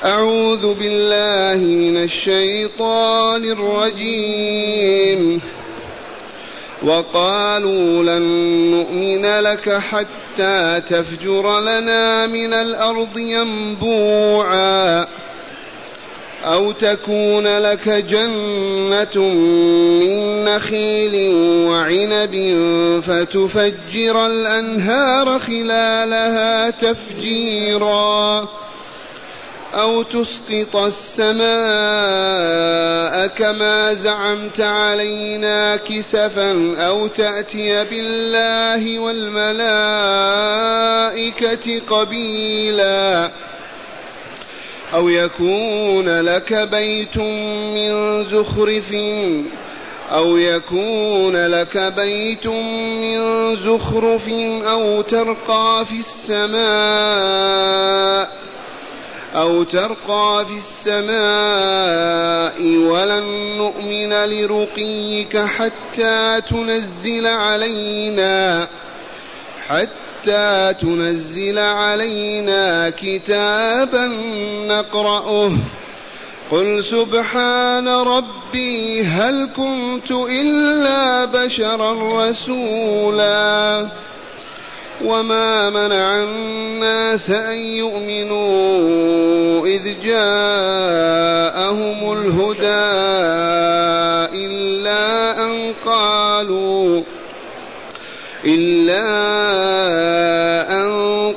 أعوذ بالله من الشيطان الرجيم. وقالوا لن نؤمن لك حتى تفجر لنا من الأرض ينبوعا أو تكون لك جنة من نخيل وعنب فتفجر الأنهار خلالها تفجيرا أو تسقط السماء كما زعمت علينا كسفا أو تأتي بالله والملائكة قبيلا أو يكون لك بيت من زخرف أو ترقى في السماء ولن نؤمن لرقيك حتى تنزل علينا كتابا نقرأه قل سبحان ربي هل كنت إلا بشرا رسولا وما منع الناس أن يؤمنوا إذ جاءهم الهدى إلا أن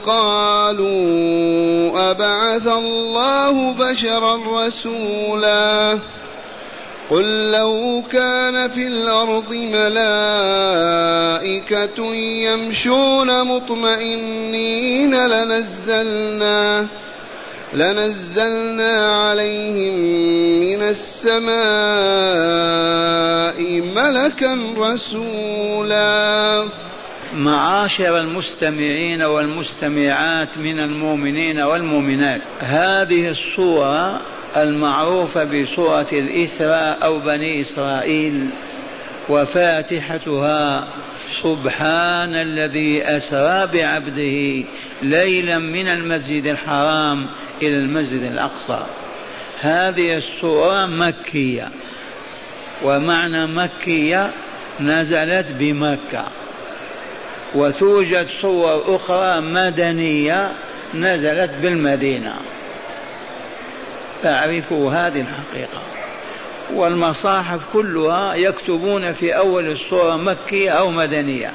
قالوا أبعث الله بشرا رسولا قل لو كان في الأرض ملائكة يمشون مطمئنين لنزلنا عليهم من السماء ملكا رسولا. معاشر المستمعين والمستمعات من المؤمنين والمؤمنات، هذه الصورة المعروفة بصورة الإسراء أو بني إسرائيل، وفاتحتها سبحان الذي أسرى بعبده ليلا من المسجد الحرام إلى المسجد الأقصى. هذه الصورة مكية، ومعنى مكية نزلت بمكة، وتوجد صور أخرى مدنية نزلت بالمدينة. فاعرفوا هذه الحقيقة، والمصاحف كلها يكتبون في أول الصورة مكية أو مدنية.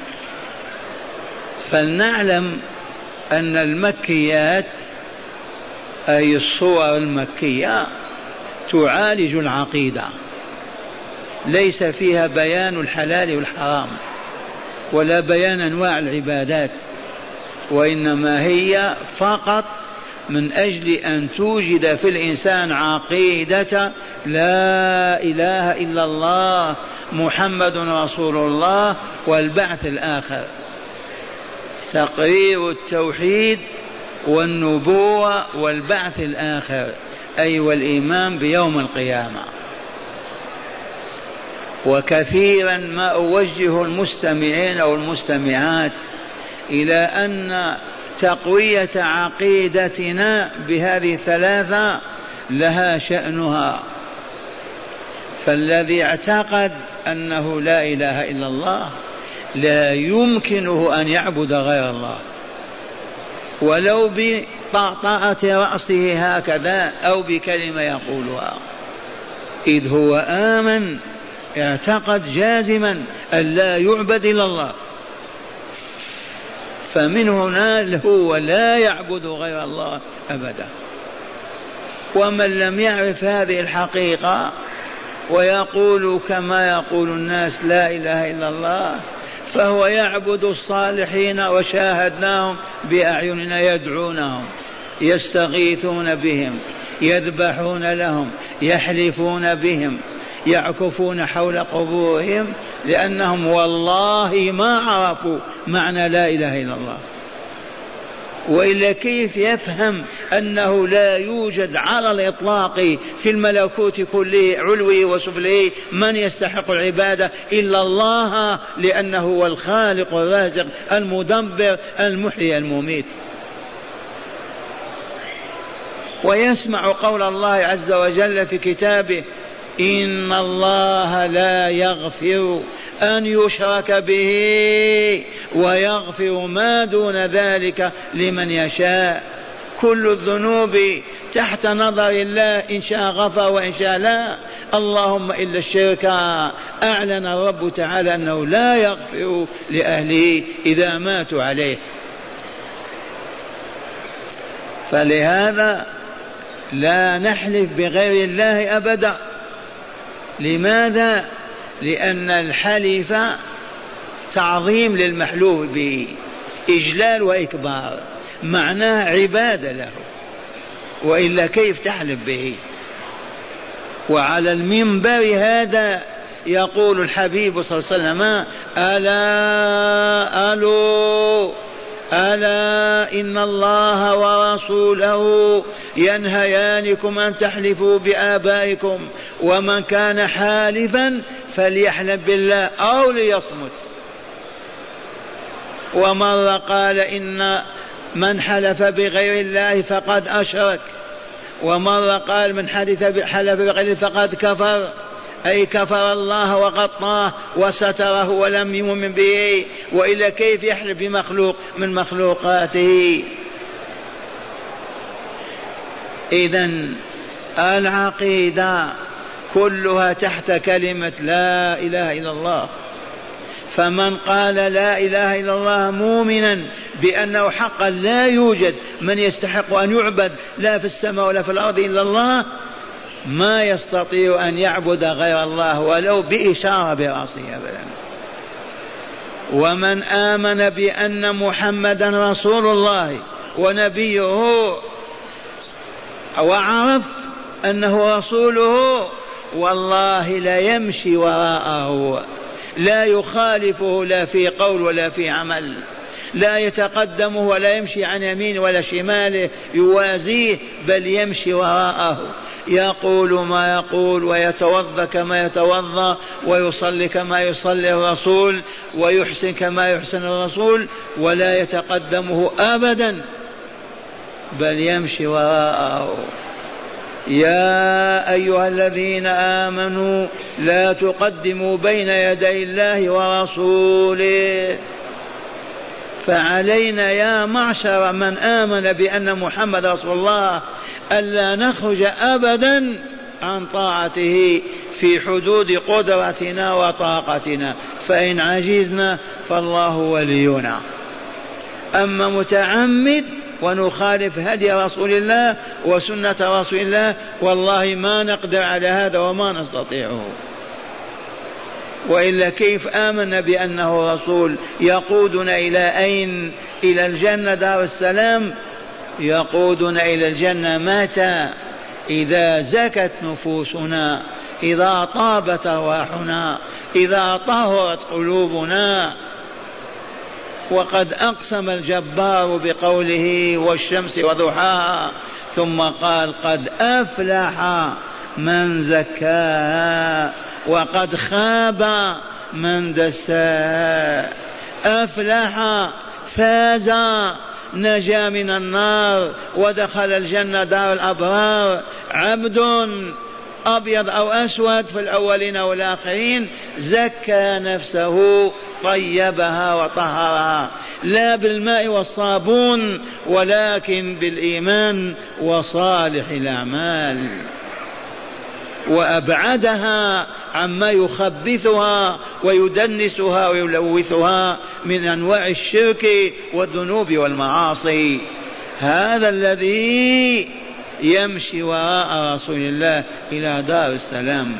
فلنعلم أن المكيات أي الصور المكية تعالج العقيدة، ليس فيها بيان الحلال والحرام ولا بيان أنواع العبادات، وإنما هي فقط من أجل أن توجد في الإنسان عقيدة لا إله إلا الله محمد رسول الله والبعث الآخر، تقرير التوحيد والنبوة والبعث الآخر، أي والإيمان بيوم القيامة. وكثيرا ما أوجه المستمعين والمستمعات إلى أن تقوية عقيدتنا بهذه الثلاثة لها شأنها. فالذي اعتقد أنه لا إله إلا الله لا يمكنه أن يعبد غير الله، ولو بطأطأة رأسه هكذا أو بكلمة يقولها، إذ هو آمن اعتقد جازما أن لا يعبد إلا الله. فمن هنا هو لا يعبد غير الله أبدا. ومن لم يعرف هذه الحقيقة ويقول كما يقول الناس لا إله إلا الله، فهو يعبد الصالحين وشاهدناهم بأعيننا يدعونهم، يستغيثون بهم، يذبحون لهم، يحلفون بهم، يعكفون حول قبورهم، لأنهم والله ما عرفوا معنى لا إله إلا الله. وإلا كيف يفهم أنه لا يوجد على الإطلاق في الملكوت كله علوي وسفلي من يستحق العبادة إلا الله، لأنه هو الخالق الرازق المدبر المحيي المميت. ويسمع قول الله عز وجل في كتابه: إن الله لا يغفر أن يشرك به ويغفر ما دون ذلك لمن يشاء. كل الذنوب تحت نظر الله، إن شاء غفر وإن شاء لا. اللهم إلا الشرك، أعلن الرب تعالى أنه لا يغفر لأهله إذا ماتوا عليه. فلهذا لا نحلف بغير الله أبدا. لماذا؟ لأن الحلف تعظيم للمحلوف به، إجلال وإكبار، معناه عبادة له، وإلا كيف تحلف به؟ وعلى المنبر هذا يقول الحبيب صلى الله عليه وسلم: ألا إن الله ورسوله ينهيانكم أن تحلفوا بآبائكم، ومن كان حالفا فليحلف بالله أو ليصمت. ومرة قال: إن من حلف بغير الله فقد أشرك. ومرة قال: من حلف بغير الله فقد كفر، أي كفر الله وغطاه وستره ولم يؤمن به، وإلا كيف يحلف بمخلوق من مخلوقاته؟ إذن العقيدة كلها تحت كلمة لا إله إلا الله. فمن قال لا إله إلا الله مؤمنا بأنه حقا لا يوجد من يستحق أن يعبد لا في السماء ولا في الأرض إلا الله، ما يستطيع أن يعبد غير الله ولو بإشارة برأسه أبدا. ومن آمن بأن محمدا رسول الله ونبيه وعرف أنه رسوله، والله لا يمشي وراءه، لا يخالفه لا في قول ولا في عمل، لا يتقدمه ولا يمشي عن يمين ولا شماله يوازيه، بل يمشي وراءه، يقول ما يقول ويتوضا كما يتوضا ويصلي كما يصلي الرسول ويحسن كما يحسن الرسول، ولا يتقدمه أبدا بل يمشي وراءه. يا أيها الذين آمنوا لا تقدموا بين يدي الله ورسوله. فعلينا يا معشر من آمن بأن محمد رسول الله ألا نخرج أبدا عن طاعته في حدود قدرتنا وطاقتنا، فإن عجزنا فالله ولينا. أما متعمد ونخالف هدي رسول الله وسنة رسول الله، والله ما نقدر على هذا وما نستطيعه. وإلا كيف آمنا بأنه رسول يقودنا إلى أين؟ إلى الجنة دار السلام. يقودنا إلى الجنة متى؟ إذا زكت نفوسنا، إذا طابت أرواحنا، إذا طهرت قلوبنا. وقد أقسم الجبار بقوله والشمس وضحاها، ثم قال قد أفلح من زكاها وقد خاب من دساها. أفلح، فاز، نجا من النار ودخل الجنة دار الأبرار. عبد أبيض أو أسود في الأولين والآخرين زكى نفسه، طيبها وطهرها، لا بالماء والصابون ولكن بالإيمان وصالح الأعمال، وأبعدها عما يخبثها ويدنسها ويلوثها من أنواع الشرك والذنوب والمعاصي. هذا الذي يمشي وراء رسول الله إلى دار السلام.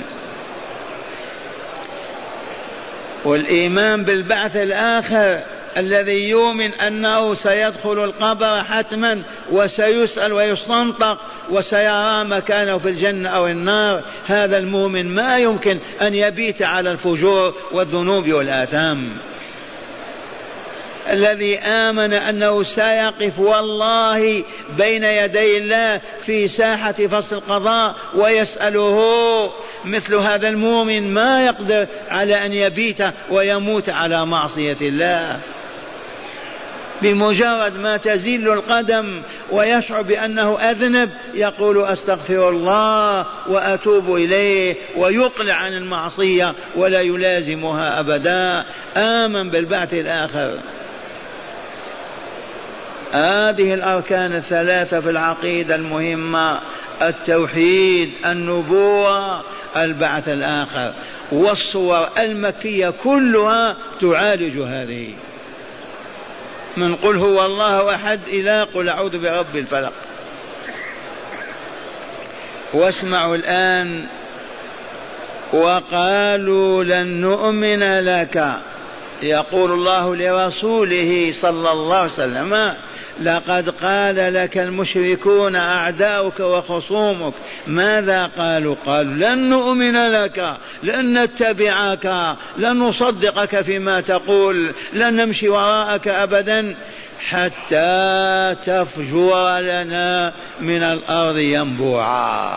والإيمان بالبعث الآخر الذي يؤمن أنه سيدخل القبر حتما وسيسأل ويستنطق وسيرى مكانه في الجنة أو النار، هذا المؤمن ما يمكن أن يبيت على الفجور والذنوب والآثام. الذي آمن أنه سيقف والله بين يدي الله في ساحة فصل القضاء ويسأله، مثل هذا المؤمن ما يقدر على أن يبيت ويموت على معصية الله. بمجرد ما تزل القدم ويشعر بأنه أذنب يقول أستغفر الله وأتوب إليه ويقلع عن المعصية ولا يلازمها أبدا. آمن بالبعث الآخر. هذه الأركان الثلاثة في العقيدة المهمة: التوحيد، النبوة، البعث الآخر. والصور المكية كلها تعالج هذه، من قل هو الله أحد إلى قل أعوذ برب الفلق. واسمعوا الآن: وقالوا لن نؤمن لك، يقول الله لرسوله صلى الله عليه وسلم: لقد قال لك المشركون أعداؤك وخصومك. ماذا قالوا؟ قالوا لن نؤمن لك، لن نتبعك، لن نصدقك فيما تقول، لن نمشي وراءك أبدا حتى تفجر لنا من الأرض ينبوعا.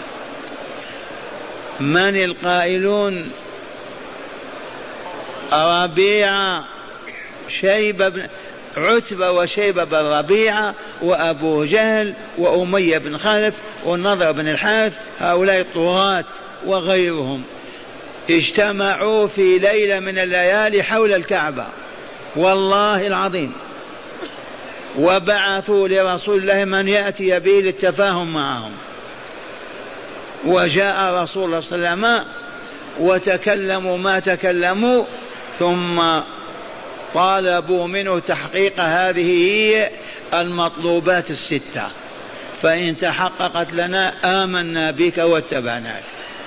من القائلون؟ ربيعة، عتبة وشيبة بن ربيعة وأبو جهل وأمية بن خلف والنضر بن الحارث، هؤلاء الطغاة وغيرهم اجتمعوا في ليلة من الليالي حول الكعبة والله العظيم، وبعثوا لرسول الله من يأتي به للتفاهم معهم. وجاء رسول الله صلى الله عليه وسلم وتكلموا ما تكلموا، ثم طالبوا منه تحقيق هذه هي المطلوبات الستة، فإن تحققت لنا آمنا بك واتبعناك.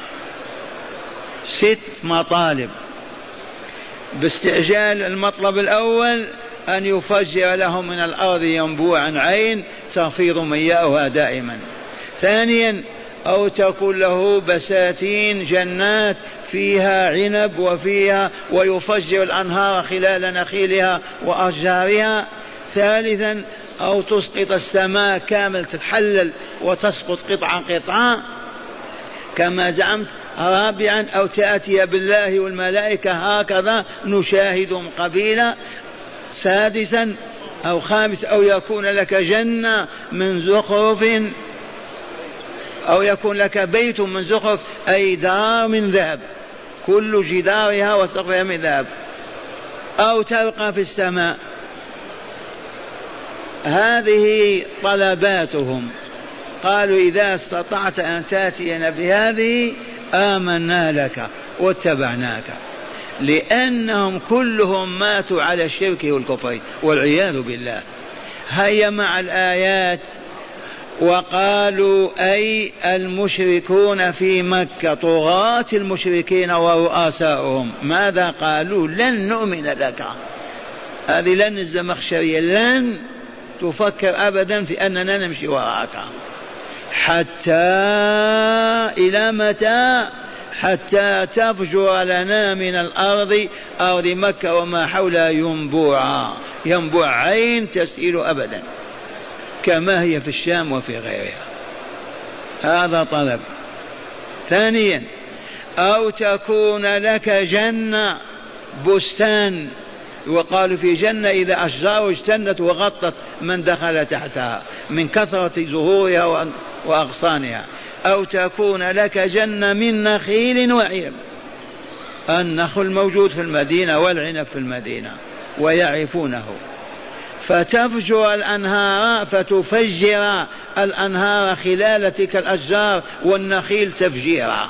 6 مطالب باستعجال. المطلب الأول أن يفجر لهم من الأرض ينبوعا عين تفيض مياؤها دائما. ثانيا أو تكون له بساتين جنات فيها عنب وفيها ويفجر الأنهار خلال نخيلها وأشجارها. ثالثا أو تسقط السماء كامل تتحلل وتسقط قطعة قطعة كما زعمت. رابعا أو تأتي بالله والملائكة هكذا نشاهدهم قبيلا. سادسا أو خامس أو يكون لك جنة من زخرف، أو يكون لك بيت من زخرف أي دار من ذهب كل جدارها وسقفها من ذهب، أو تبقى في السماء. هذه طلباتهم. قالوا إذا استطعت أن تأتينا بهذه آمنا لك واتبعناك، لأنهم كلهم ماتوا على الشرك والكفر والعياذ بالله. هيا مع الآيات. وقالوا أي المشركون في مكة، طغاة المشركين ورؤساؤهم، ماذا قالوا؟ لن نؤمن لك. هذه لن الزمخشرية، لن تفكر أبدا في أننا نمشي وراءك. حتى إلى متى؟ حتى تفجر لنا من الأرض، أرض مكة وما حولها، ينبوع عين تسيل أبدا كما هي في الشام وفي غيرها. هذا طلب. ثانيا أو تكون لك جنة بستان، وقالوا في جنة إذا أشجار اجتنت وغطت من دخل تحتها من كثرة زهورها وأغصانها. أو تكون لك جنة من نخيل وعنب. النخل موجود في المدينة والعنب في المدينة ويعرفونه. فتفجر الأنهار، فتفجر الأنهار خلال تلك الأشجار والنخيل تفجيرا.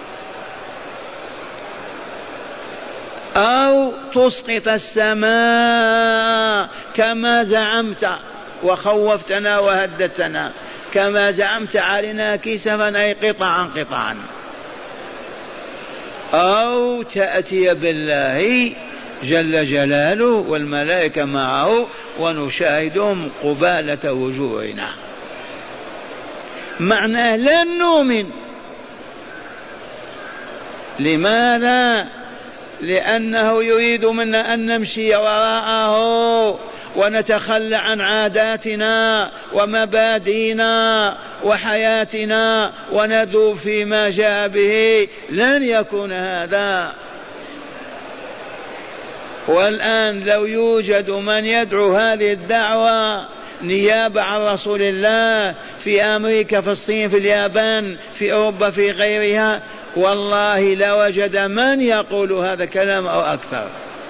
أو تسقط السماء كما زعمت وخوفتنا وهددتنا، كما زعمت علينا كسفا أي قطعا قطعا. أو تأتي بالله جل جلاله والملائكة معه ونشاهدهم قبالة وجوهنا. معناه لن نؤمن. لماذا؟ لأنه يريد منا أن نمشي وراءه ونتخلى عن عاداتنا ومبادئنا وحياتنا ونذوب فيما جاء به. لن يكون هذا. والآن لو يوجد من يدعو هذه الدعوة نيابة عن رسول الله في أمريكا، في الصين، في اليابان، في أوروبا، في غيرها، والله لوجد من يقول هذا الكلام أو أكثر.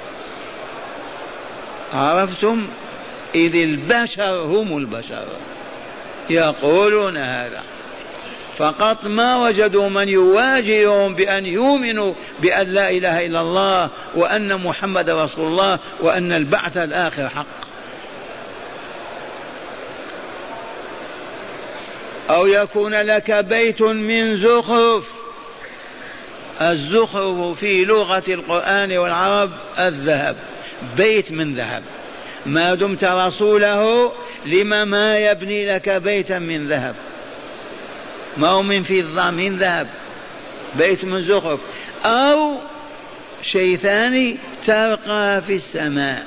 عرفتم؟ إذ البشر هم البشر يقولون هذا، فقط ما وجدوا من يواجههم بأن يؤمنوا بأن لا إله إلا الله وأن محمد رسول الله وأن البعث الآخر حق. أو يكون لك بيت من زخرف. الزخرف في لغة القرآن والعرب الذهب، بيت من ذهب. ما دمت رسوله لما ما يبني لك بيتا من ذهب؟ ما هو من فضة، من ذهب، بيت من زخرف. أو شيء ثاني، ترقى في السماء،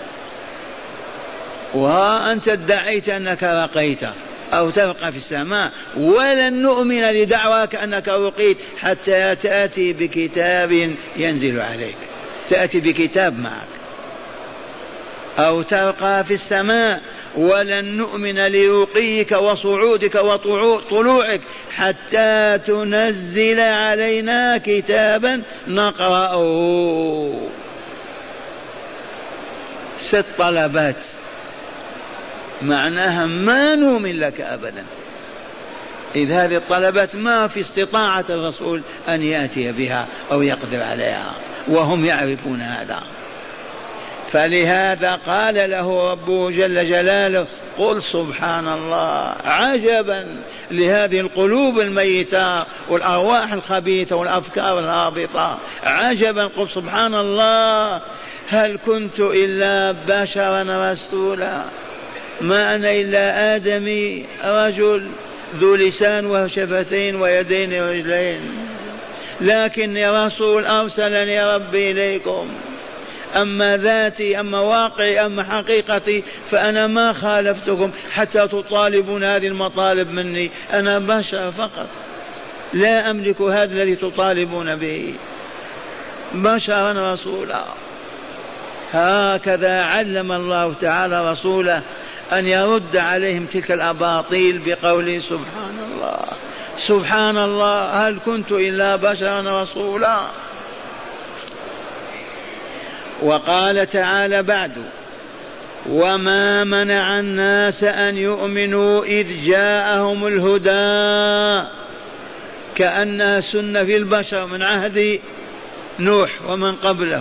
وها أنت ادعيت أنك رقيت أو ترقى في السماء، ولن نؤمن لدعواك أنك رقيت حتى تأتي بكتاب ينزل عليك، تأتي بكتاب معك. أو ترقى في السماء، ولن نؤمن لرقيك وصعودك وطلوعك حتى تنزل علينا كتابا نقرأه. 6 طلبات، معناها ما نؤمن لك أبدا. إذ هذه الطلبات ما في استطاعة الرسول أن يأتي بها أو يقدر عليها، وهم يعرفون هذا. فلهذا قال له ربه جل جلاله: قل سبحان الله. عجبا لهذه القلوب الميتة والأرواح الخبيثة والأفكار الهابطة، عجبا، قل سبحان الله، هل كنت إلا بشرا رسولا؟ ما أنا إلا آدمي، رجل ذو لسان وشفتين ويدين ورجلين، لكني رسول أرسلني ربي إليكم. أما ذاتي، أما واقعي، أما حقيقتي، فأنا ما خالفتكم حتى تطالبون هذه المطالب مني. أنا بشر فقط، لا أملك هذا الذي تطالبون به، بشرا رسولا. هكذا علم الله تعالى رسوله أن يرد عليهم تلك الأباطيل بقوله سبحان الله. سبحان الله، هل كنت إلا بشرا رسولا؟ وقال تعالى بعد: وما منع الناس أن يؤمنوا إذ جاءهم الهدى. كأنها سنة في البشر من عهد نوح ومن قبله.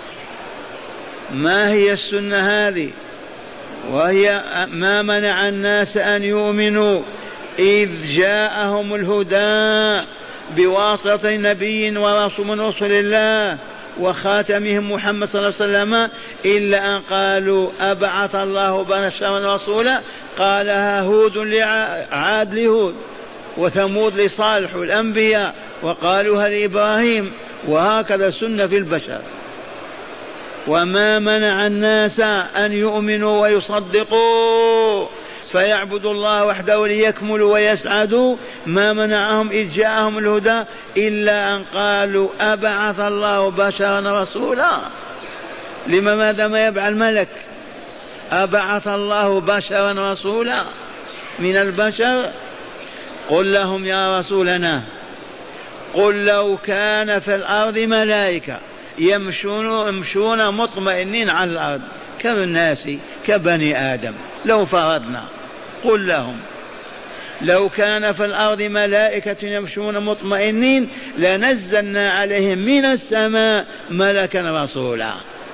ما هي السنة هذه؟ وهي ما منع الناس أن يؤمنوا إذ جاءهم الهدى بواسطة نبي ورسول من رسل الله وخاتمهم محمد صلى الله عليه وسلم، إلا أن قالوا أبعث الله بشرا رسولا. قالها هود لعاد لهود، وثمود لصالح الأنبياء، وقالوها لإبراهيم، وهكذا سنة في البشر. وما منع الناس أن يؤمنوا ويصدقوا فيعبدوا الله وحده ليكملوا ويسعدوا، ما منعهم إذ جاءهم الهدى إلا أن قالوا أبعث الله بشرا رسولا. ماذا ما يبعث الملك؟ أبعث الله بشرا رسولا من البشر؟ قل لهم يا رسولنا، قل لو كان في الأرض ملائكة يمشون مطمئنين على الأرض كالناس كبني آدم، لو فرضنا، قل لهم لو كان في الأرض ملائكة يمشون مطمئنين لنزلنا عليهم من السماء ملكا رسولا.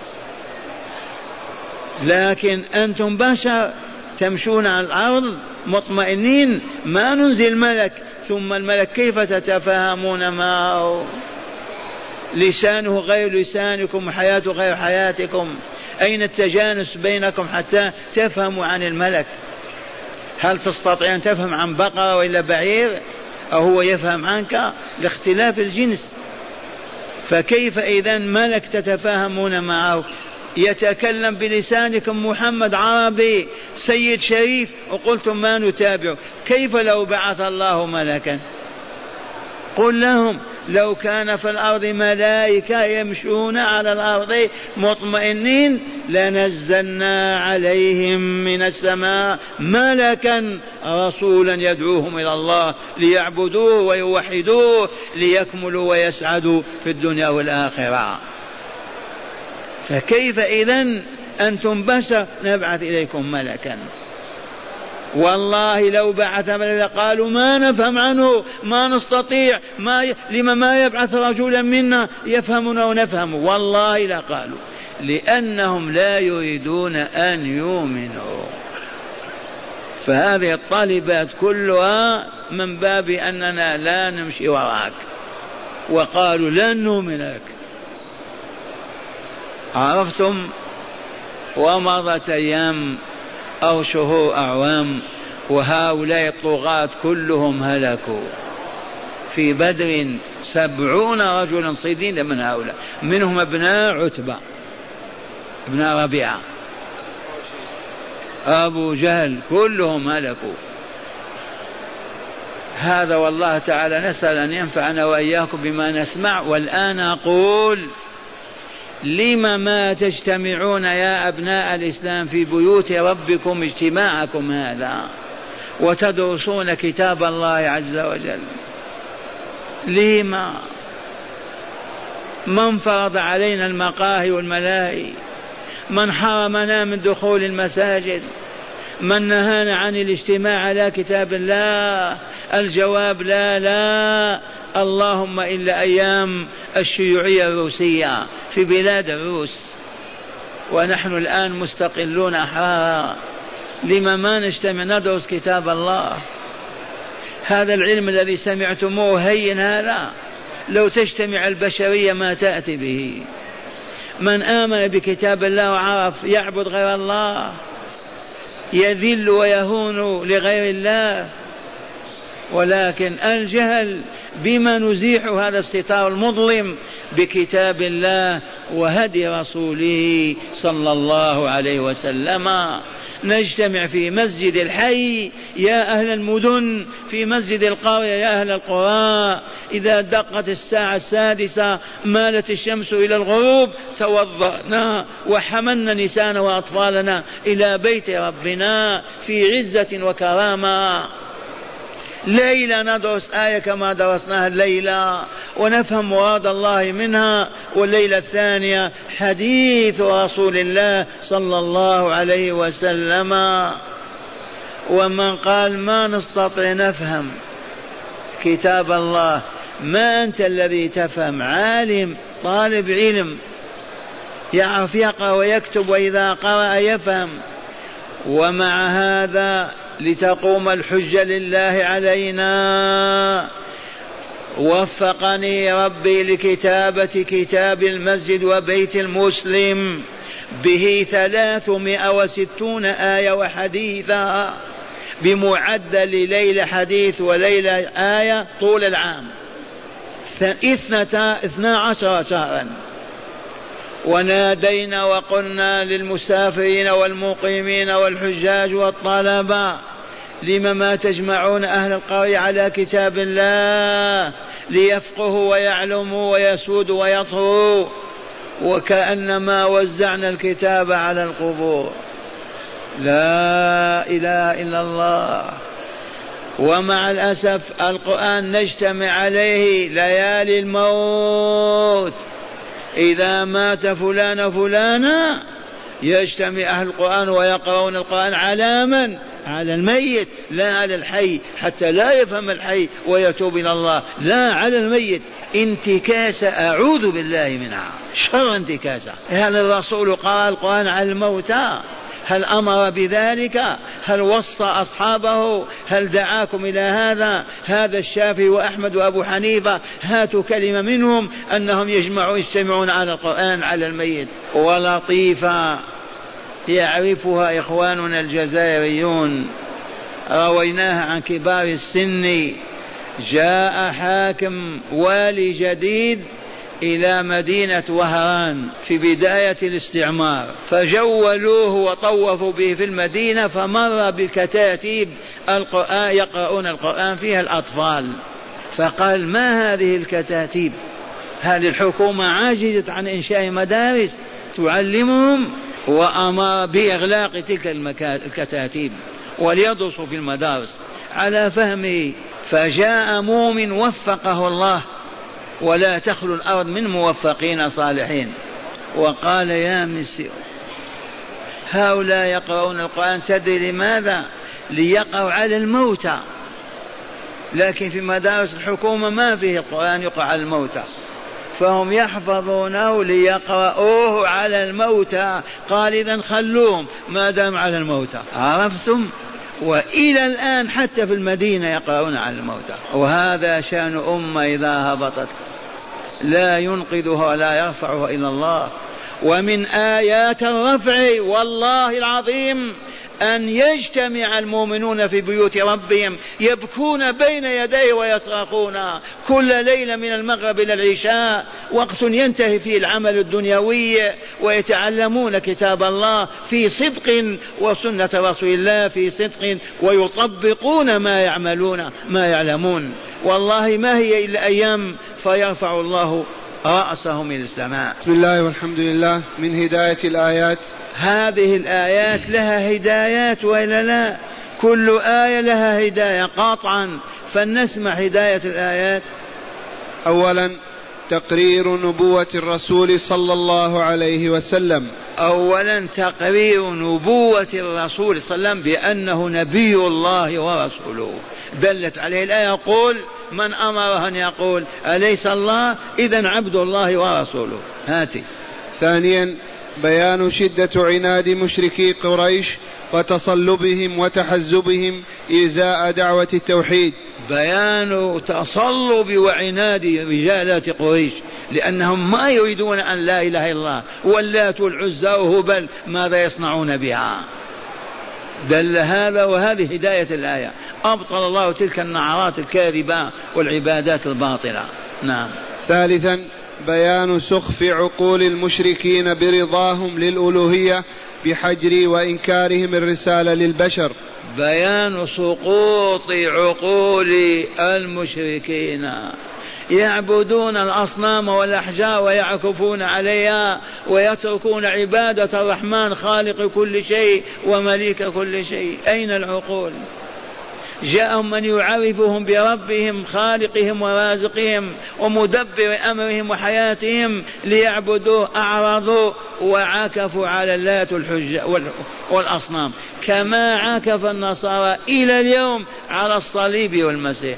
لكن أنتم بشر تمشون على الأرض مطمئنين، ما ننزل ملك. ثم الملك كيف تتفاهمون معه؟ لسانه غير لسانكم وحياته غير حياتكم. أين التجانس بينكم حتى تفهموا عن الملك؟ هل تستطيع أن تفهم عن بقرة وإلا بعير، أو هو يفهم عنك؟ لاختلاف الجنس. فكيف إذن ملك تتفاهمون معه؟ يتكلم بلسانكم محمد عربي سيد شريف وقلتم ما نتابعه، كيف لو بعث الله ملكا؟ قل لهم لو كان في الأرض ملائكة يمشون على الأرض مطمئنين لنزلنا عليهم من السماء ملكا رسولا يدعوهم إلى الله ليعبدوه ويوحدوه ليكملوا ويسعدوا في الدنيا والآخرة. فكيف إذن أنتم بشر نبعث إليكم ملكا؟ والله لو بعث ملكا قالوا ما نفهم عنه ما نستطيع لما ما يبعث رجلا منا يفهمنا ونفهم، والله لا قالوا، لأنهم لا يريدون أن يؤمنوا. فهذه الطالبات كلها من باب أننا لا نمشي وراك، وقالوا لن نؤمن لك. عرفتم؟ ومضت أيام أو شهور أعوام وهؤلاء الطغاة كلهم هلكوا. في بدر 70 رجلا صيدين من هؤلاء، منهم ابناء عتبة ابن ربيعة أبو جهل، كلهم هلكوا. هذا والله تعالى نسأل أن ينفعنا وإياكم بما نسمع. والآن أقول لم ما تجتمعون يا أبناء الإسلام في بيوت ربكم اجتماعكم هذا وتدرسون كتاب الله عز وجل؟ لما؟ من فرض علينا المقاهي والملاهي؟ من حرمنا من دخول المساجد؟ من نهانا عن الاجتماع على كتاب الله؟ الجواب لا لا، اللهم إلا أيام الشيوعية الروسية في بلاد الروس، ونحن الآن مستقلون أحرارا. لما ما نجتمع ندرس كتاب الله؟ هذا العلم الذي سمعتموه هين، هذا لو تجتمع البشرية ما تأتي به. من آمن بكتاب الله وعرف يعبد غير الله يذل ويهون لغير الله. ولكن الجهل بما نزيح هذا الستار المظلم بكتاب الله وهدي رسوله صلى الله عليه وسلم. نجتمع في مسجد الحي يا أهل المدن، في مسجد القرية يا أهل القرى. إذا دقت الساعة 6 مالت الشمس إلى الغروب توضأنا وحملنا نساءنا وأطفالنا إلى بيت ربنا في عزة وكرامة. ليلة ندرس آية كما درسناها الليلة ونفهم مراد الله منها، والليلة الثانية حديث رسول الله صلى الله عليه وسلم. ومن قال ما نستطيع نفهم كتاب الله، ما أنت الذي تفهم؟ عالم طالب علم يعرف يقرأ ويكتب، وإذا قرأ يفهم. ومع هذا لتقوم الحجة لله علينا وفقني ربي لكتابة كتاب المسجد وبيت المسلم به 360 آية وحديثا بمعدل ليلة حديث وليلة آية طول العام 12 شهرا. ونادينا وقلنا للمسافرين والمقيمين والحجاج والطلبة لم ما تجمعون أهل القرية على كتاب الله ليفقهوا ويعلموا ويسودوا ويطهروا، وكأنما وزعنا الكتاب على القبور. لا إله إلا الله. ومع الأسف القرآن نجتمع عليه ليالي الموت. إذا مات فلانا يجتمع أهل القرآن ويقرؤون القرآن على من؟ على الميت، لا على الحي، حتى لا يفهم الحي ويتوب إلى الله، لا على الميت. انتكاسة أعوذ بالله منها، شر انتكاسة. هل الرسول قرأ القرآن على الموتى؟ هل أمر بذلك؟ هل وصى أصحابه؟ هل دعاكم إلى هذا؟ هذا الشافعي وأحمد وأبو حنيفة هاتوا كلمة منهم أنهم يجتمعون على القرآن على الميت. ولطيفة يعرفها إخواننا الجزائريون، رويناها عن كبار السن. جاء حاكم والي جديد إلى مدينة وهران في بداية الاستعمار، فجولوه وطوفوا به في المدينة، فمر بالكتاتيب القرآن يقرؤون القرآن فيها الأطفال، فقال ما هذه الكتاتيب؟ هل الحكومة عاجزت عن إنشاء مدارس تعلمهم؟ وأمر بإغلاق تلك الكتاتيب وليدرسوا في المدارس على فهمه. فجاء مؤمن وفقه الله، ولا تخلو الأرض من موفقين صالحين، وقال يا مسيو هؤلاء يقرؤون القرآن تدري لماذا؟ ليقرأوا على الموتى، لكن في مدارس الحكومة ما فيه القرآن يقرأ على الموتى، فهم يحفظونه ليقرأوه على الموتى. قال إذن خلوهم ما دام على الموتى. عرفتم؟ وإلى الآن حتى في المدينة يقرؤون على الموتى. وهذا شأن أمة إذا هبطت لا ينقذها ولا يرفعها إلا الله. ومن آيات الرفع والله العظيم أن يجتمع المؤمنون في بيوت ربهم يبكون بين يديه ويصرخون كل ليلة من المغرب إلى العشاء، وقت ينتهي فيه العمل الدنيوي، ويتعلمون كتاب الله في صدق وسنة رسول الله في صدق، ويطبقون ما يعلمون. والله ما هي إلا أيام فيرفع الله رأسهم إلى السماء. بسم الله والحمد لله. من هداية الآيات، هذه الآيات لها هدايات وإلا لا؟ كل آية لها هداية قاطعا، فلنسمع هداية الآيات. أولا تقرير نبوة الرسول صلى الله عليه وسلم. أولا تقرير نبوة الرسول صلى الله عليه وسلم بأنه نبي الله ورسوله، دلت عليه الآية. يقول من أمره أن يقول أليس الله؟ إذن عبد الله ورسوله. هاتي. ثانيا بيان شدة عناد مشركي قريش وتصلبهم وتحزبهم إزاء دعوة التوحيد. بيان تصلب وعناد رجالات قريش، لأنهم ما يريدون أن لا إله إلا الله، واللات والعزى وهبل ماذا يصنعون بها؟ دل هذا، وهذه هداية الآية. أبطل الله تلك النعرات الكاذبة والعبادات الباطلة. نعم. ثالثا بيان سخف عقول المشركين برضاهم للألوهية بحجر وإنكارهم الرسالة للبشر. بيان سقوط عقول المشركين، يعبدون الأصنام والأحجار ويعكفون عليها ويتركون عبادة الرحمن خالق كل شيء ومليك كل شيء. أين العقول؟ جاءهم من يعرفهم بربهم خالقهم ورازقهم ومدبر أمرهم وحياتهم ليعبدوه، أعرضوا وعكفوا على اللات والحجة والأصنام، كما عكف النصارى إلى اليوم على الصليب والمسيح.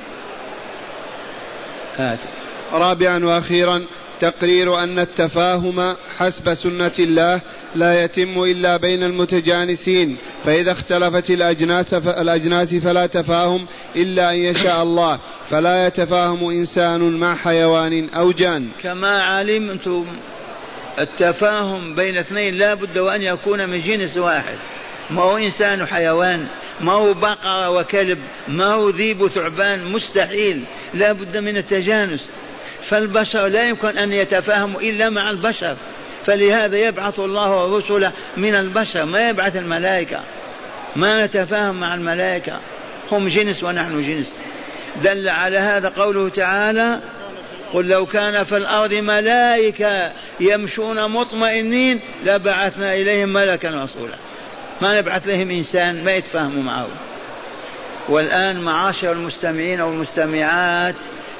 رابعا وأخيرا تقرير أن التفاهم حسب سنة الله لا يتم إلا بين المتجانسين، فإذا اختلفت الأجناس فلا تفاهم إلا أن يشاء الله، فلا يتفاهم إنسان مع حيوان أو جان. كما علمتم التفاهم بين اثنين لا بد وأن يكون من جنس واحد، ما هو إنسان وحيوان، ما هو بقرة وكلب، ما هو ذيب وثعبان، مستحيل، لا بد من التجانس. فالبشر لا يمكن أن يتفاهموا إلا مع البشر، فلهذا يبعث الله الرسل من البشر، ما يبعث الملائكة، ما نتفاهم مع الملائكة، هم جنس ونحن جنس. دل على هذا قوله تعالى قل لو كان في الأرض ملائكة يمشون مطمئنين لبعثنا إليهم ملكا رسولا، ما نبعث لهم إنسان ما يتفاهموا معه. والآن معاشر المستمعين والمستمعات،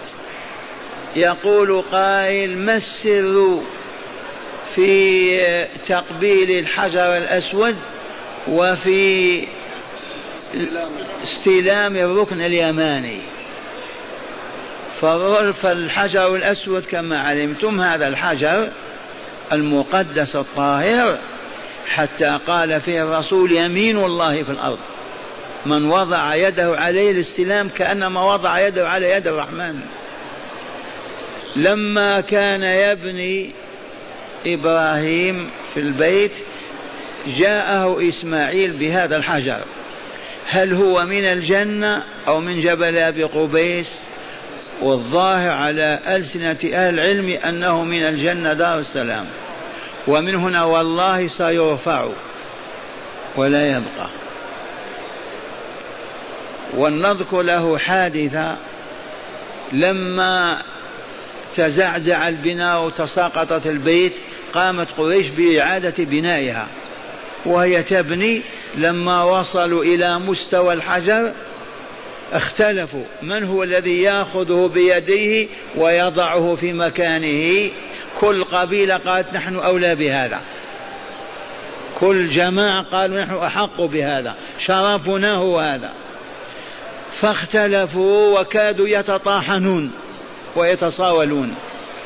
يقول قائل ما السر في تقبيل الحجر الأسود وفي استلام الركن اليماني؟ فالحجر الأسود كما علمتم هذا الحجر المقدس الطاهر، حتى قال فيه الرسول يمين الله في الأرض، من وضع يده عليه الاستلام كأنما وضع يده على يد الرحمن. لما كان يبني إبراهيم في البيت جاءه إسماعيل بهذا الحجر، هل هو من الجنة أو من جبل أبي قبيس؟ والظاهر على ألسنة أهل العلم أنه من الجنة دار السلام، ومن هنا والله سيرفع ولا يبقى. ونذكر له حادثة لما تزعزع البناء وتساقطت البيت قامت قريش بإعادة بنائها وهي تبني. لما وصلوا إلى مستوى الحجر اختلفوا من هو الذي يأخذه بيديه ويضعه في مكانه. كل قبيلة قالت نحن أولى بهذا، كل جماعة قالوا نحن أحق بهذا، شرفنا هو هذا. فاختلفوا وكادوا يتطاحنون ويتصاولون،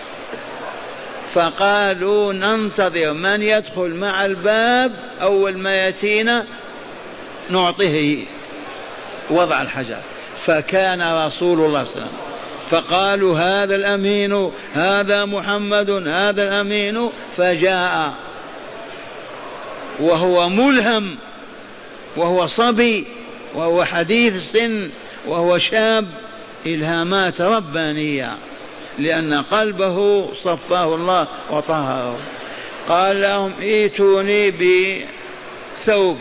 فقالوا ننتظر من يدخل مع الباب أول ما يأتينا نعطيه وضع الحجر. فكان رسول الله صلى الله عليه وسلم، فقالوا هذا الأمين، هذا محمد، هذا الأمين. فجاء وهو ملهم وهو صبي وهو حديث السن وهو شاب، إلهامات ربانية لأن قلبه صفاه الله وطهره. قال لهم ائتوني بثوب،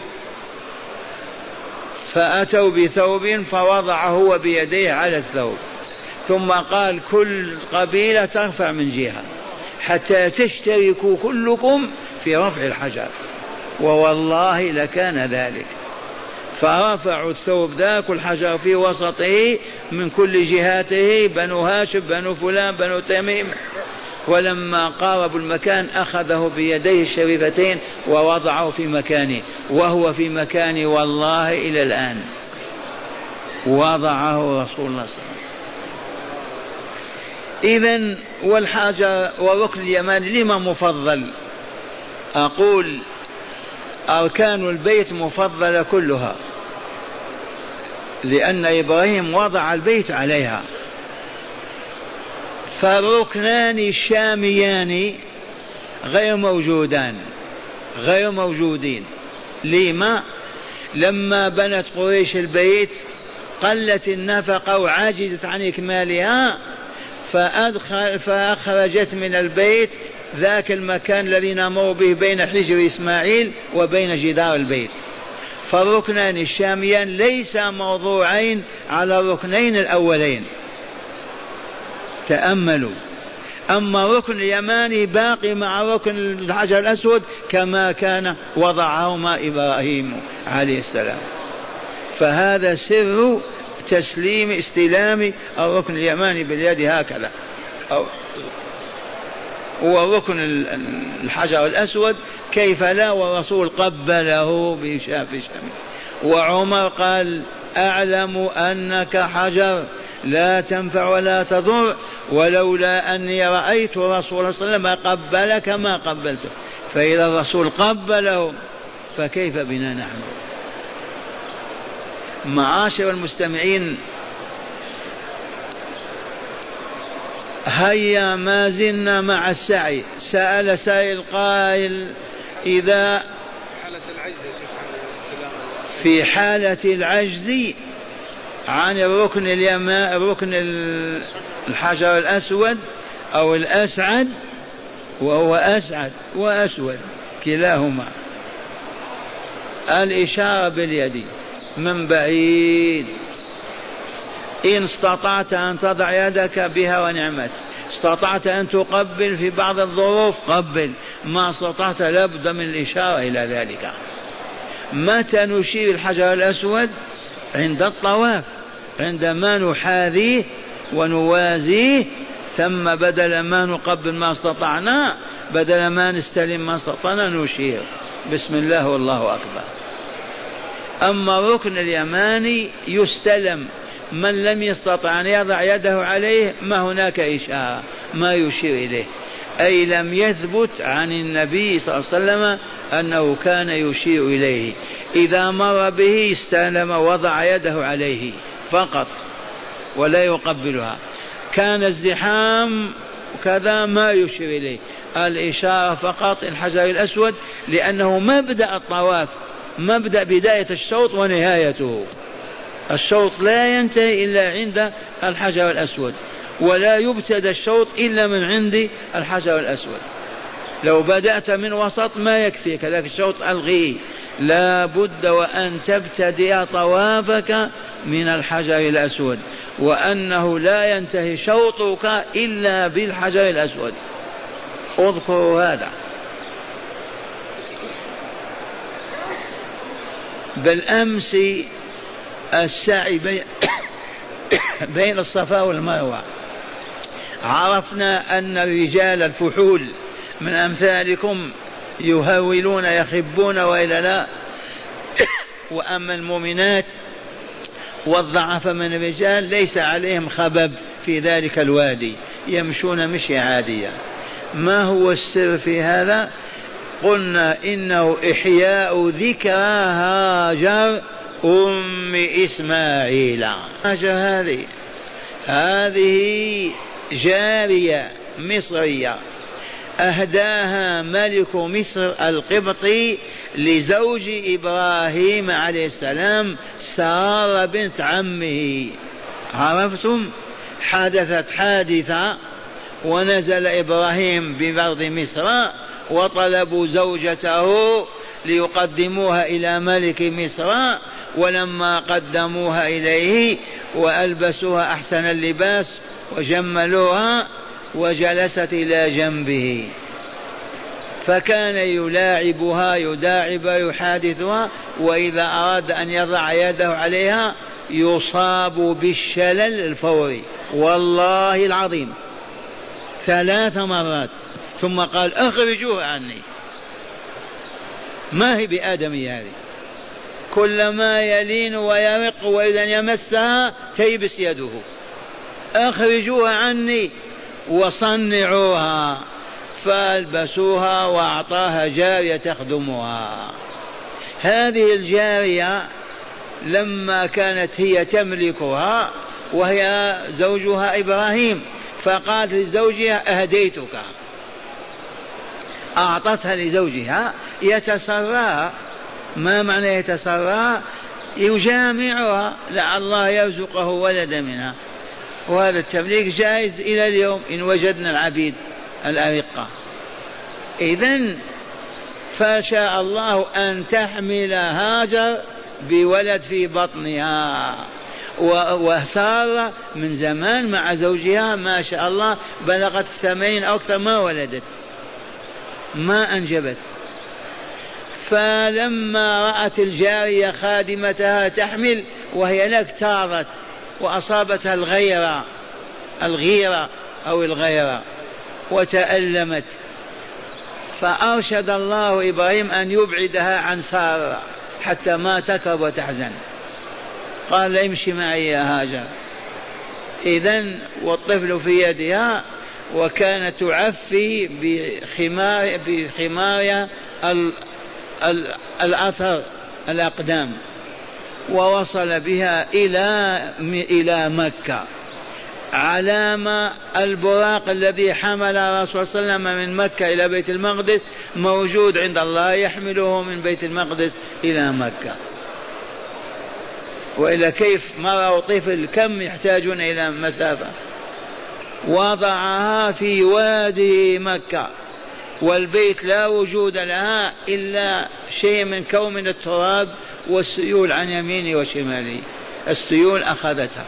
فأتوا بثوب فوضعه هو بيديه على الثوب، ثم قال كل قبيلة ترفع من جهة حتى تشتركوا كلكم في رفع الحجر، ووالله لكان ذلك. فرفعوا الثوب ذاك الحجر في وسطه من كل جهاته، بنو هاشم بنو فلان بنو تميم. ولما قاربوا المكان أخذه بيديه الشريفتين ووضعه في مكانه، وهو في مكانه والله إلى الآن وضعه رسول الله صلى الله عليه وسلم. إذن والحجر وركن اليماني لما مفضل؟ أقول أركان البيت مفضلة كلها، لأن إبراهيم وضع البيت عليها. فالركنان الشاميان غير موجودين. لما؟ لما بنت قريش البيت قلت النفقة وعجزت عن إكمالها، فأخرجت من البيت ذاك المكان الذي نمر به بين حجر إسماعيل وبين جدار البيت. فالركنان الشاميان ليس موضوعين على الركنين الأولين، تأملوا. أما الركن اليماني باقي مع ركن الحجر الأسود كما كان وضعهما إبراهيم عليه السلام. فهذا سر استلام الركن اليماني باليد هكذا، وركن الحجر الأسود كيف لا، والرسول قبله بشاف شمه. وعمر قال أعلم أنك حجر لا تنفع ولا تضر، ولولا أني رأيت رسول الله صلى الله عليه وسلم قبلك ما قبلته. فإذا الرسول قبله فكيف بنا نحن؟ معاشر المستمعين، هيا ما زلنا مع السعي. سأل سائل قائل إذا في حالة العجز عن الركن الحجر الأسود أو الأسعد، وهو أسعد وأسود كلاهما، الإشارة باليد من بعيد. إن استطعت أن تضع يدك بها ونعمت، استطعت أن تقبل في بعض الظروف قبل، ما استطعت لابد من الإشارة إلى ذلك. متى نشير الحجر الأسود؟ عند الطواف، عندما نحاذيه ونوازيه، ثم بدل ما نقبل ما استطعنا، بدل ما نستلم ما استطعنا، نشير بسم الله والله أكبر. أما الركن اليماني يستلم، من لم يستطع أن يضع يده عليه ما هناك إشارة، ما يشير إليه، أي لم يثبت عن النبي صلى الله عليه وسلم أنه كان يشير إليه. إذا مر به استلم وضع يده عليه فقط ولا يقبلها. كان الزحام كذا ما يشير إليه، الإشارة فقط الحجر الأسود، لأنه مبدأ الطواف، مبدأ بداية الشوط ونهايته. الشوط لا ينتهي إلا عند الحجر الأسود، ولا يبتدى الشوط إلا من عند الحجر الأسود. لو بدأت من وسط ما يكفي كذلك الشوط ألغيه، لا بد وأن تبتدئ طوافك من الحجر الأسود. وأنه لا ينتهي شوطك إلا بالحجر الأسود. اذكروا هذا. بالأمس السعي بين الصفا والمروة عرفنا أن الرجال الفحول من أمثالكم يهولون يخبون وإلا لا، وأما المؤمنات والضعف من الرجال ليس عليهم خبب في ذلك الوادي، يمشون مشي عادية. ما هو السر في هذا؟ قلنا إنه إحياء ذكرى هاجر أم إسماعيل. هاجر هذه جارية مصرية أهداها ملك مصر القبطي لزوج إبراهيم عليه السلام سارة بنت عمه. عرفتم؟ حدثت حادثة ونزل إبراهيم بأرض مصر وطلبوا زوجته ليقدموها إلى ملك مصر، ولما قدموها إليه وألبسوها أحسن اللباس وجملوها وجلست إلى جنبه، فكان يلاعبها يداعبها يحادثها، وإذا أراد أن يضع يده عليها يصاب بالشلل الفوري، والله العظيم 3 مرات. ثم قال أخرجوها عني. ما هي بآدمية هذه؟ كلما يلين ويرق وإذا يمسها تيبس يده. أخرجوها عني وصنعوها، فالبسوها وأعطاها جارية تخدمها. هذه الجارية لما كانت هي تملكها وهي زوجها إبراهيم، فقالت لزوجها أهديتك، أعطتها لزوجها يتسرى. ما معنى يتسرى؟ يجامعها لعل الله يرزقه ولدا منها، وهذا التمليك جائز إلى اليوم إن وجدنا العبيد الأرقة. إذن فشاء الله أن تحمل هاجر بولد في بطنها، وسارة من زمان مع زوجها ما شاء الله بلغت 80 أو أكثر ما ولدت، ما أنجبت. فلما رأت الجارية خادمتها تحمل وهي لك تارت وأصابتها الغيرة أو الغيرة وتألمت، فأرشد الله إبراهيم أن يبعدها عن سارة حتى ما تكب وتحزن. قال امشي معي يا هاجر. إذن والطفل في يدها، وكانت تعفي بخمارها الأثر الأقدام، ووصل بها إلى مكة. علامة البراق الذي حمل الرسول صلى الله عليه وسلم من مكة إلى بيت المقدس موجود عند الله، يحمله من بيت المقدس إلى مكة. وإلى كيف مرة وطفل كم يحتاجون إلى مسافة. وضعها في وادي مكة، والبيت لا وجود لها إلا شيء من كوم من التراب والسيول عن يمينه وشماله، السيول أخذتها.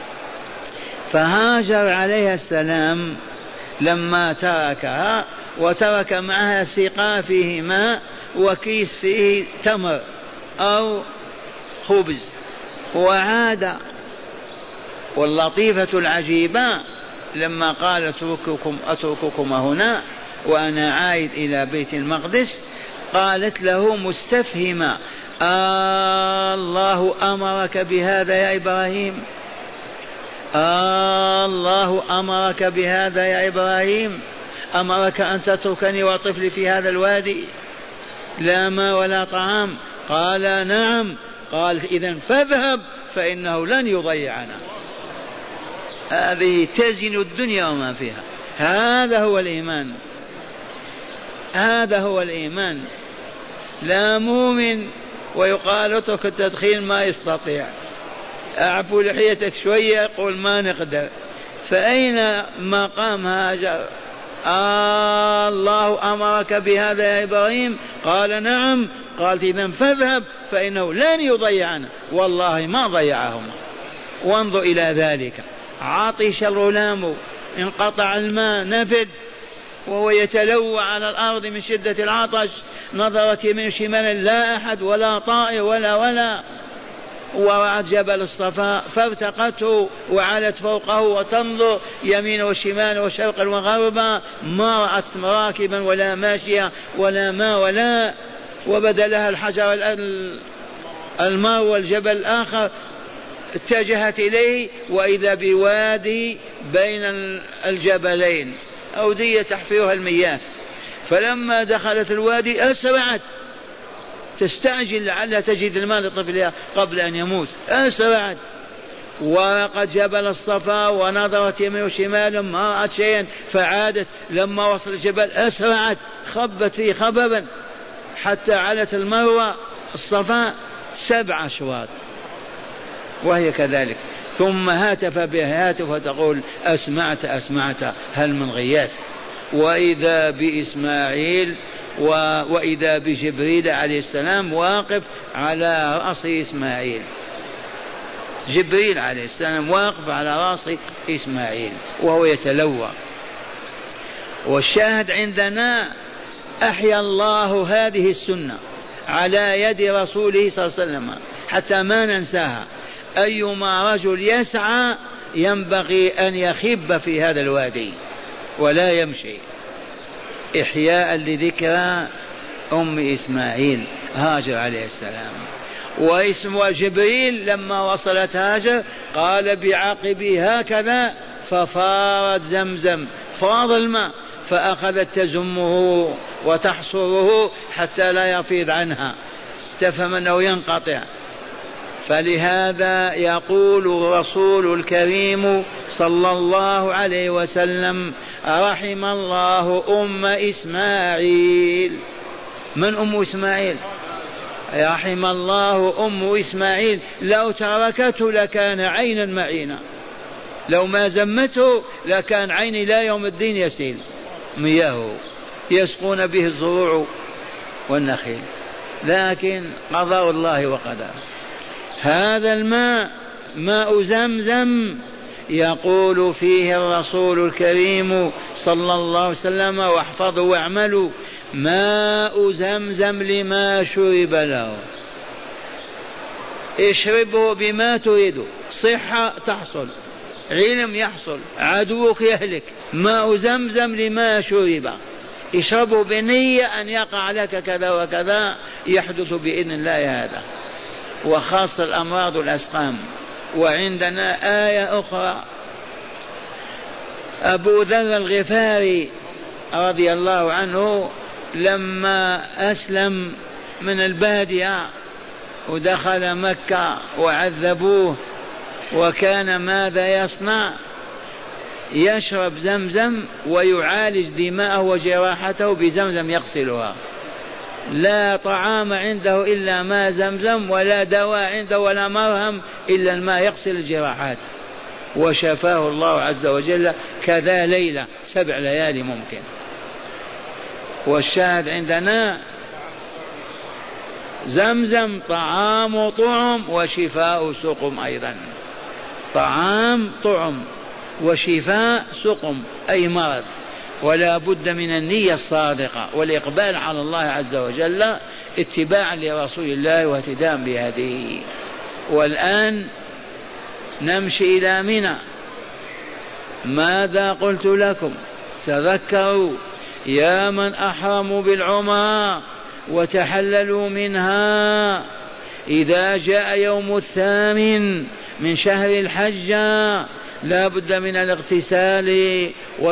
فهاجر عليها السلام لما تركها وترك معها سقاء فيه ماء وكيس فيه تمر أو خبز وعاد. واللطيفة العجيبة لما قال أترككم هنا وأنا عائد إلى بيت المقدس، قالت له مستفهمة: الله أمرك بهذا يا إبراهيم؟ الله أمرك بهذا يا إبراهيم؟ أمرك أن تتركني وطفلي في هذا الوادي لا ماء ولا طعام؟ قال نعم. قال إذن فاذهب فإنه لن يضيعنا. هذه تزن الدنيا وما فيها. هذا هو الإيمان، هذا هو الإيمان. لا مؤمن ويقال اترك التدخين ما يستطيع، أعفو لحيتك شوية يقول ما نقدر. فأين مقام هاجر؟ الله أمرك بهذا يا إبراهيم؟ قال نعم. قالت إذن فاذهب فإنه لن يضيعنا. والله ما ضيعهم. وانظر إلى ذلك. عطش الغلام، انقطع الماء، نفد وهو يتلوى على الأرض من شدة العطش، نظرت يمين شمالا لا أحد ولا طائر ولا ورأت جبل الصفا فارتقته وعلت فوقه وتنظر يمين وشمال وشرقا وغربا، ما رأت راكبا ولا ماشيا ولا ماء وبدا لها الحجر الماء والجبل الآخر، اتجهت إليه وإذا بوادي بين الجبلين، أودية تحفرها المياه. فلما دخلت الوادي أسرعت تستعجل لعلها تجد الماء لطفلها قبل أن يموت، أسرعت ورقت جبل الصفا ونظرت يمين وشمالا ما رأت شيئا، فعادت. لما وصل الجبل أسرعت، خبت فيه خببا حتى علت المروة الصفا 7 أشواط وهي كذلك. ثم هاتف بها هاتف وتقول أسمعت هل من غياث؟ وإذا بإسماعيل وإذا بجبريل عليه السلام واقف على رأس إسماعيل، جبريل عليه السلام واقف على رأس إسماعيل وهو يتلوى. والشاهد عندنا أحيا الله هذه السنة على يد رسوله صلى الله عليه وسلم حتى ما ننساها. أيما رجل يسعى ينبغي أن يخب في هذا الوادي ولا يمشي، إحياء لذكرى أم إسماعيل هاجر عليه السلام. واسم جبريل لما وصلت هاجر قال بعقبه هكذا ففارت زمزم، فاض الماء، فأخذت تزمه وتحصره حتى لا يفيض عنها، تفهم أنه ينقطع. فلهذا يقول الرسول الكريم صلى الله عليه وسلم رحم الله أم إسماعيل. من أم إسماعيل؟ رحم الله أم إسماعيل، لو تركته لكان عينا معينا، لو ما زمته لكان عين إلى يوم الدين يسيل مياه يسقون به الزروع والنخيل، لكن قضاء الله وقدره. هذا الماء ماء زمزم يقول فيه الرسول الكريم صلى الله عليه وسلم واحفظوا واعملوا ماء زمزم لما شرب له، اشربه بما تريد، صحة تحصل، علم يحصل، عدوك يهلك. ماء زمزم لما شرب، اشربه بنية أن يقع لك كذا وكذا يحدث بإذن الله هذا، وخاصة الأمراض والأسقام. وعندنا آية أخرى، أبو ذر الغفاري رضي الله عنه لما أسلم من البادية ودخل مكة وعذبوه، وكان ماذا يصنع؟ يشرب زمزم ويعالج دماءه وجراحته بزمزم يغسلها، لا طعام عنده إلا ماء زمزم، ولا دواء عنده ولا مرهم إلا الماء يغسل الجراحات، وشفاه الله عز وجل كذا ليلة 7 ليالي ممكن. والشاهد عندنا زمزم طعام طعم وشفاء سقم أيضا، طعام طعم وشفاء سقم أي مرض. ولا بد من النية الصادقة والإقبال على الله عز وجل اتباعا لرسول الله واهتداء بهديه. والآن نمشي إلى منى. ماذا قلت لكم؟ تذكروا يا من أحرموا بالعمرة وتحللوا منها، إذا جاء يوم 8 من شهر الحج لا بد من الاغتسال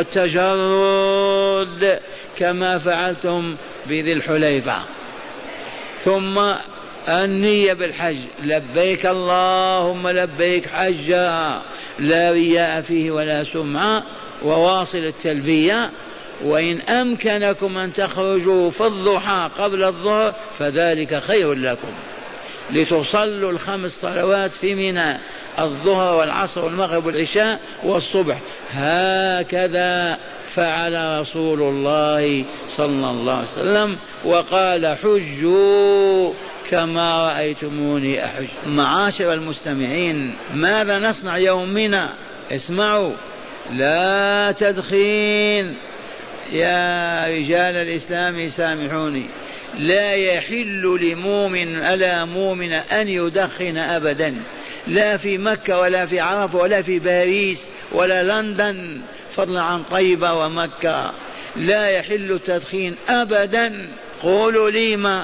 والتجرد كما فعلتم بذي الحليفة، ثم النية بالحج، لبيك اللهم لبيك حجا لا رياء فيه ولا سمعة، وواصل التلبية. وإن أمكنكم أن تخرجوا في الضحى قبل الظهر فذلك خير لكم، لتصلوا 5 صلوات في منى، الظهر والعصر والمغرب والعشاء والصبح، هكذا فعل رسول الله صلى الله عليه وسلم وقال حجوا كما رأيتموني أحج. معاشر المستمعين، ماذا نصنع يومنا؟ اسمعوا، لا تدخين. يا رجال الإسلام سامحوني، لا يحل لمؤمن ألا مؤمن أن يدخن أبدا، لا في مكة ولا في عرفة ولا في باريس ولا لندن، فضلا عن طيبة ومكة. لا يحل التدخين أبدا. قولوا لي ما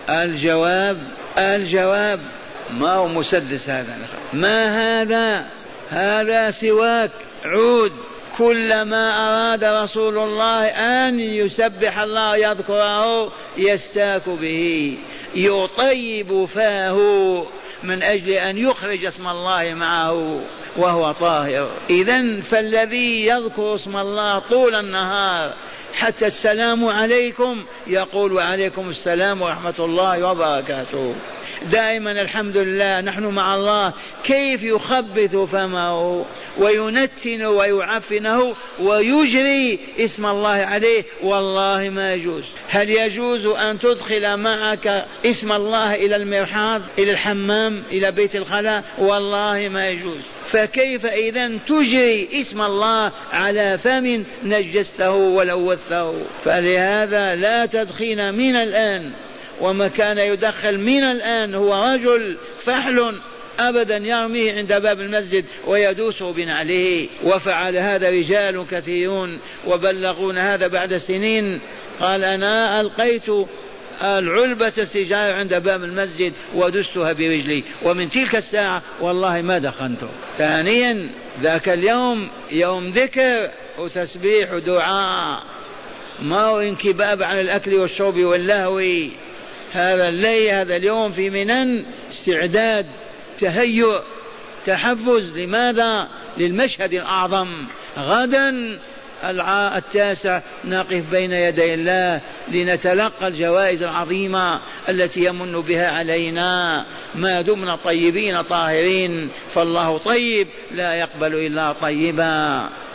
الجواب ما هو مسدس هذا؟ ما هذا سواك عود. كلما أراد رسول الله أن يسبح الله يذكره يستاك به، يطيب فاه من أجل أن يخرج اسم الله معه وهو طاهر. إذن فالذي يذكر اسم الله طول النهار حتى السلام عليكم يقول وعليكم السلام ورحمة الله وبركاته، دائما الحمد لله نحن مع الله. كيف يخبث فمه وينتن ويعفنه ويجري اسم الله عليه؟ والله ما يجوز. هل يجوز أن تدخل معك اسم الله إلى المرحاض، إلى الحمام، إلى بيت الخلاء؟ والله ما يجوز. فكيف إذن تجري اسم الله على فم نجسته ولوثه؟ فلهذا لا تدخين من الآن، وما كان يدخل من الآن هو رجل فحل أبدا يرميه عند باب المسجد ويدوسه بنعله. وفعل هذا رجال كثيرون وبلغون هذا بعد سنين. قال أنا ألقيت العلبة السجارة عند باب المسجد ودستها برجلي، ومن تلك الساعة والله ما دخنته. ثانيا، ذاك اليوم يوم ذكر وتسبيح ودعاء، ما هو انكباب عن الأكل والشرب واللهو. هذا الليل، هذا اليوم في منن استعداد، تهيؤ، تحفز. لماذا؟ للمشهد الأعظم. غدا 9 نقف بين يدي الله لنتلقى الجوائز العظيمة التي يمن بها علينا ما دمنا طيبين طاهرين، فالله طيب لا يقبل إلا طيبا.